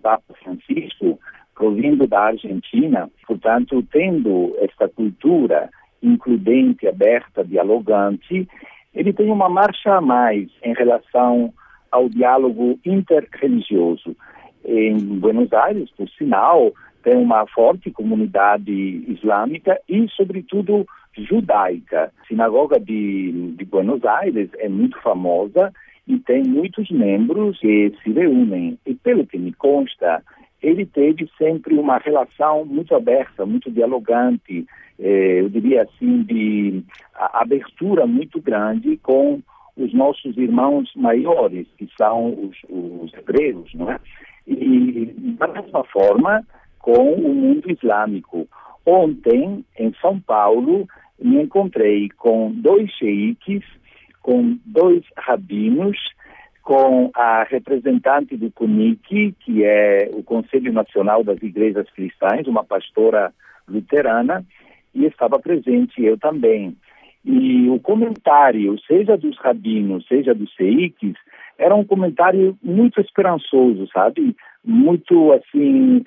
Papa Francisco, provindo da Argentina, portanto, tendo esta cultura includente, aberta, dialogante, ele tem uma marcha a mais em relação ao diálogo interreligioso. Em Buenos Aires, por sinal, tem uma forte comunidade islâmica e, sobretudo, judaica. A sinagoga de Buenos Aires é muito famosa e tem muitos membros que se reúnem. E, pelo que me consta, ele teve sempre uma relação muito aberta, muito dialogante, eu diria assim, de abertura muito grande com os nossos irmãos maiores, que são os hebreus, não é? E, da mesma forma, com o mundo islâmico. Ontem, em São Paulo, me encontrei com 2 xeiques, com 2 rabinos, com a representante do CONIC, que é o Conselho Nacional das Igrejas Cristãs, uma pastora luterana, e estava presente eu também. E o comentário, seja dos rabinos, seja dos xeiques, era um comentário muito esperançoso, sabe? Muito, assim,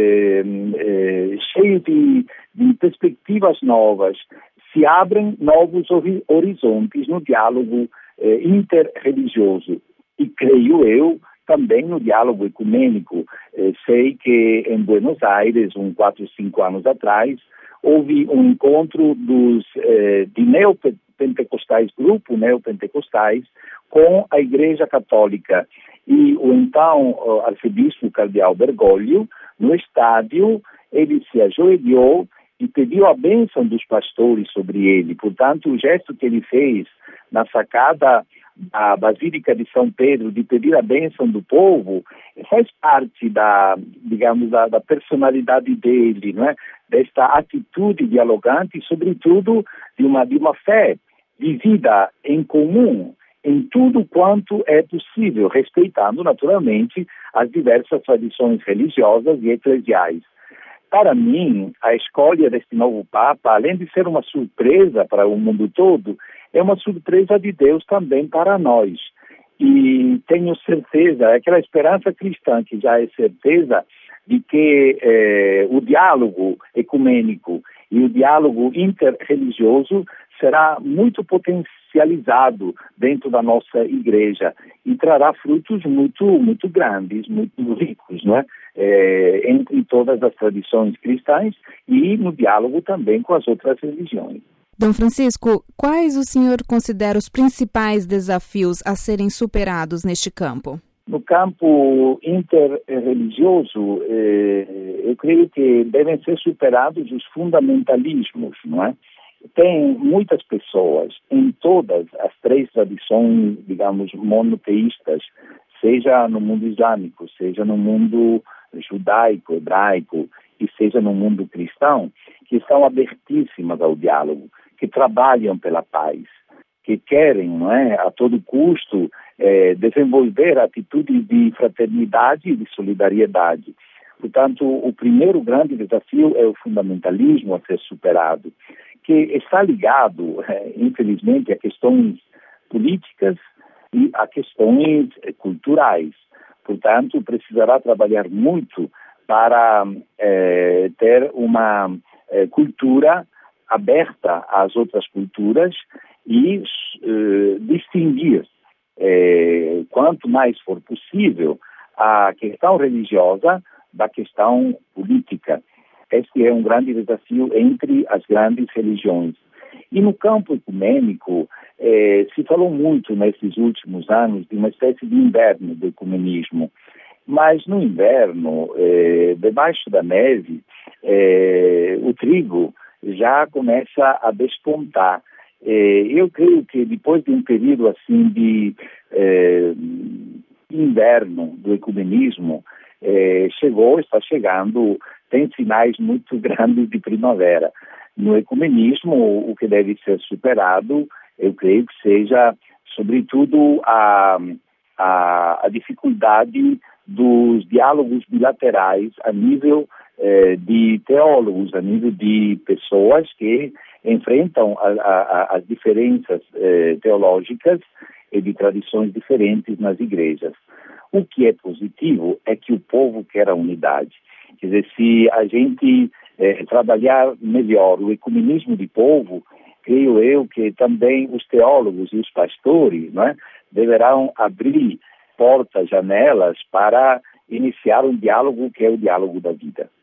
cheio de perspectivas novas. Se abrem novos horizontes no diálogo interreligioso. E creio eu também no diálogo ecumênico. Sei que em Buenos Aires, 4, 5 anos atrás, houve um encontro de neopentecostais, grupo neopentecostais, com a Igreja Católica. E o então arcebispo cardeal Bergoglio, no estádio, ele se ajoelhou e pediu a bênção dos pastores sobre ele. Portanto, o gesto que ele fez na sacada da Basílica de São Pedro, de pedir a bênção do povo, faz parte da personalidade dele, não é? Desta atitude dialogante e, sobretudo, de uma fé vivida em comum em tudo quanto é possível, respeitando, naturalmente, as diversas tradições religiosas e eclesiais. Para mim, a escolha deste novo Papa, além de ser uma surpresa para o mundo todo, é uma surpresa de Deus também para nós. E tenho certeza, aquela esperança cristã que já é certeza de que o diálogo ecumênico e o diálogo interreligioso será muito potencializado dentro da nossa igreja e trará frutos muito grandes, muito ricos, não é? Entre todas as tradições cristãs e no diálogo também com as outras religiões. Dom Francisco, quais o senhor considera os principais desafios a serem superados neste campo? No campo interreligioso, eu creio que devem ser superados os fundamentalismos, não é? Tem muitas pessoas em todas as 3 tradições, digamos, monoteístas, seja no mundo islâmico, seja no mundo judaico, hebraico, e seja no mundo cristão, que estão abertíssimas ao diálogo, que trabalham pela paz, que querem, não é, a todo custo, desenvolver atitudes de fraternidade e de solidariedade. Portanto, o primeiro grande desafio é o fundamentalismo a ser superado, que está ligado, infelizmente, a questões políticas e a questões culturais. Portanto, precisará trabalhar muito para ter uma cultura aberta às outras culturas e distinguir, quanto mais for possível, a questão religiosa da questão política. Este é um grande desafio entre as grandes religiões. E no campo ecumênico, se falou muito nesses últimos anos de uma espécie de inverno do ecumenismo. Mas no inverno, debaixo da neve, o trigo já começa a despontar. Eu creio que depois de um período assim de inverno do ecumenismo, está chegando, tem sinais muito grandes de primavera. No ecumenismo, o que deve ser superado, eu creio que seja, sobretudo, a dificuldade dos diálogos bilaterais a nível de teólogos, a nível de pessoas que enfrentam as diferenças teológicas e de tradições diferentes nas igrejas. O que é positivo é que o povo quer a unidade. Quer dizer, se a gente trabalhar melhor o ecumenismo de povo, creio eu que também os teólogos e os pastores, não é, deverão abrir portas, janelas para iniciar um diálogo que é o diálogo da vida.